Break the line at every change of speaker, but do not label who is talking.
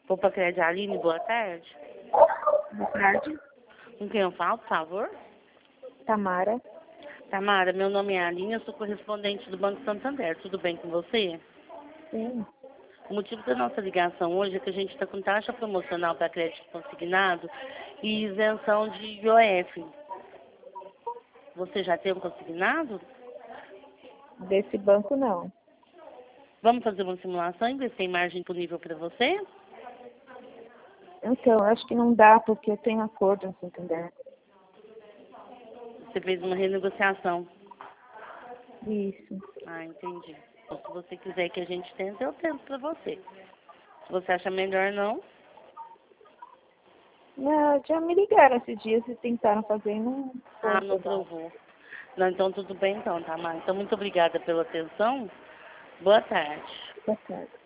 Opa, Crédito Aline, boa tarde.
Boa tarde.
Com quem eu falo, por favor?
Tamara.
Tamara, meu nome é Aline, eu sou correspondente do Banco Santander. Tudo bem com você?
Sim.
O motivo da nossa ligação hoje é que a gente está com taxa promocional para crédito consignado e isenção de IOF. Você já tem um consignado?
Desse banco, não.
Vamos fazer uma simulação e ver se tem margem disponível para você?
Então, acho que não dá, porque eu tenho acordo no Santander.
Você fez uma renegociação.
Isso.
Ah, entendi. Então, se você quiser que a gente tente, eu tento para você. Se você acha melhor, não.
Não, já me ligaram esses dias e tentaram fazer e não foi
Ah, não
aprovado.
provou. Não, então tudo bem então, Tamara. Então, muito obrigada pela atenção. Boa tarde.
Tá certo.